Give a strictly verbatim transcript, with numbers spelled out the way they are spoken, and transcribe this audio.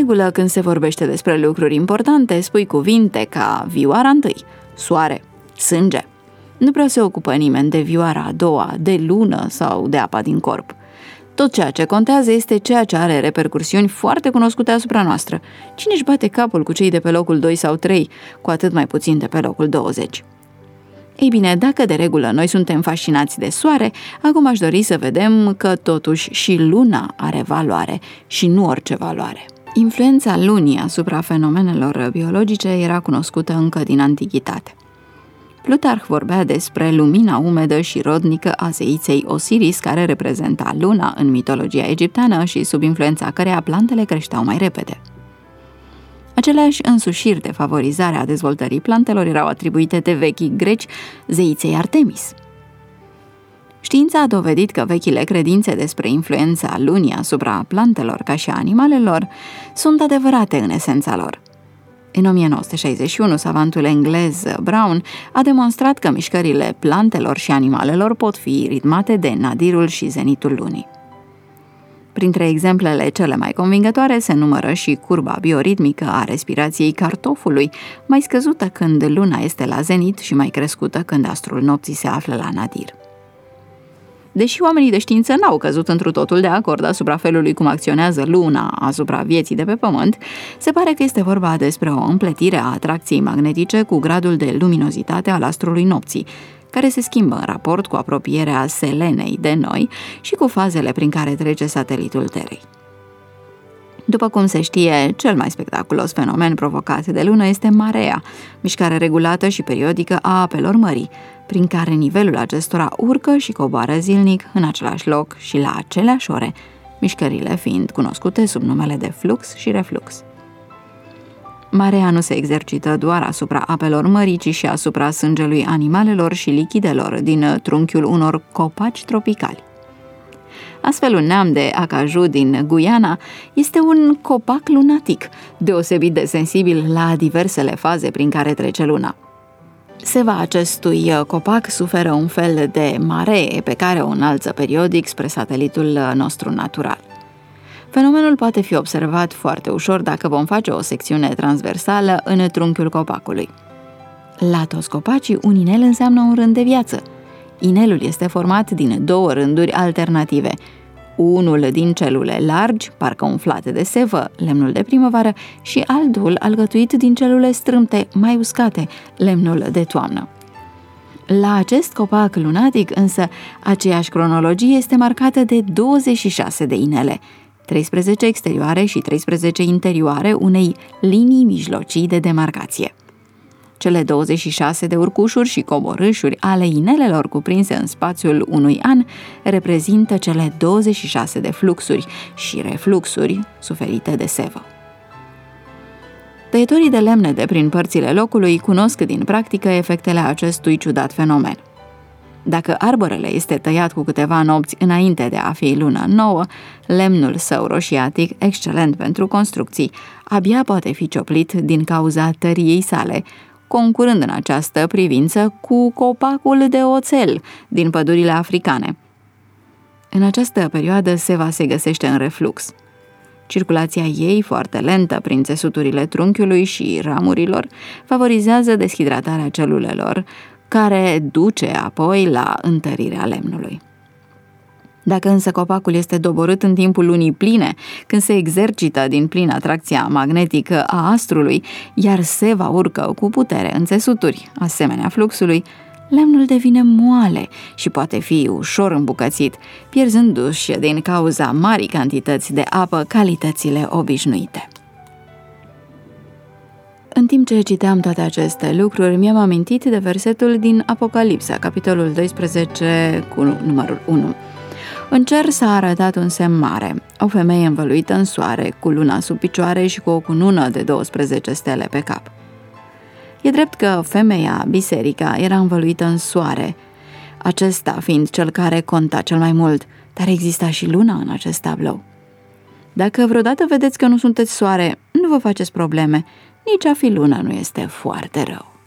regulă, când se vorbește despre lucruri importante, spui cuvinte ca vioara întâi, soare, sânge. Nu prea se ocupă nimeni de vioara a doua, de lună sau de apa din corp. Tot ceea ce contează este ceea ce are repercursiuni foarte cunoscute asupra noastră. Cine își bate capul cu cei de pe locul doi sau trei, cu atât mai puțin de pe locul douăzeci? Ei bine, dacă de regulă noi suntem fascinați de soare, acum aș dori să vedem că totuși și luna are valoare și nu orice valoare. Influența lunii asupra fenomenelor biologice era cunoscută încă din antichitate. Plutarh vorbea despre lumina umedă și rodnică a zeiței Osiris, care reprezenta luna în mitologia egipteană și sub influența căreia plantele creșteau mai repede. Aceleași însușiri de favorizare a dezvoltării plantelor erau atribuite de vechii greci zeiței Artemis. Știința a dovedit că vechile credințe despre influența lunii asupra plantelor ca și a animalelor sunt adevărate în esența lor. În o mie nouă sute șaizeci și unu, savantul englez Brown a demonstrat că mișcările plantelor și animalelor pot fi ritmate de nadirul și zenitul lunii. Printre exemplele cele mai convingătoare se numără și curba bioritmică a respirației cartofului, mai scăzută când luna este la zenit și mai crescută când astrul nopții se află la nadir. Deși oamenii de știință n-au căzut întru totul de acord asupra felului cum acționează luna asupra vieții de pe pământ, se pare că este vorba despre o împletire a atracției magnetice cu gradul de luminozitate al astrului nopții, care se schimbă în raport cu apropierea Selenei de noi și cu fazele prin care trece satelitul Terei. După cum se știe, cel mai spectaculos fenomen provocat de lună este marea, mișcare regulată și periodică a apelor mării, prin care nivelul acestora urcă și coboară zilnic în același loc și la aceleași ore, mișcările fiind cunoscute sub numele de flux și reflux. Marea nu se exercită doar asupra apelor mării, ci și asupra sângelui animalelor și lichidelor din trunchiul unor copaci tropicali. Astfel, un neam de acaju din Guyana este un copac lunatic, deosebit de sensibil la diversele faze prin care trece luna. Seva acestui copac suferă un fel de maree pe care o înalță periodic spre satelitul nostru natural. Fenomenul poate fi observat foarte ușor dacă vom face o secțiune transversală în trunchiul copacului. La toți copacii, un inel înseamnă un rând de viață. Inelul este format din două rânduri alternative, unul din celule largi, parcă umflate de sevă, lemnul de primăvară, și altul alcătuit din celule strâmte, mai uscate, lemnul de toamnă. La acest copac lunatic, însă, aceeași cronologie este marcată de douăzeci și șase de inele, treisprezece exterioare și treisprezece interioare unei linii mijlocii de demarcație. Cele douăzeci și șase de urcușuri și coborâșuri ale inelelor cuprinse în spațiul unui an reprezintă cele douăzeci și șase de fluxuri și refluxuri suferite de sevă. Tăietorii de lemne de prin părțile locului cunosc din practică efectele acestui ciudat fenomen. Dacă arborele este tăiat cu câteva nopți înainte de a fi lună nouă, lemnul său roșiatic, excelent pentru construcții, abia poate fi cioplit din cauza tăriei sale, concurând în această privință cu copacul de oțel din pădurile africane. În această perioadă seva se găsește în reflux. Circulația ei, foarte lentă prin țesuturile trunchiului și ramurilor, favorizează deshidratarea celulelor, care duce apoi la întărirea lemnului. Dacă însă copacul este doborât în timpul lunii pline, când se exercită din plin atracția magnetică a astrului, iar seva urcă cu putere în țesuturi, asemenea fluxului, lemnul devine moale și poate fi ușor îmbucățit, pierzându-și din cauza marii cantități de apă calitățile obișnuite. În timp ce citeam toate aceste lucruri, mi-am amintit de versetul din Apocalipsa, capitolul doisprezece, cu numărul unu. În cer s-a arătat un semn mare, o femeie învăluită în soare, cu luna sub picioare și cu o cunună de douăsprezece stele pe cap. E drept că femeia, biserica, era învăluită în soare, acesta fiind cel care conta cel mai mult, dar exista și luna în acest tablou. Dacă vreodată vedeți că nu sunteți soare, nu vă faceți probleme, nici a fi lună nu este foarte rău.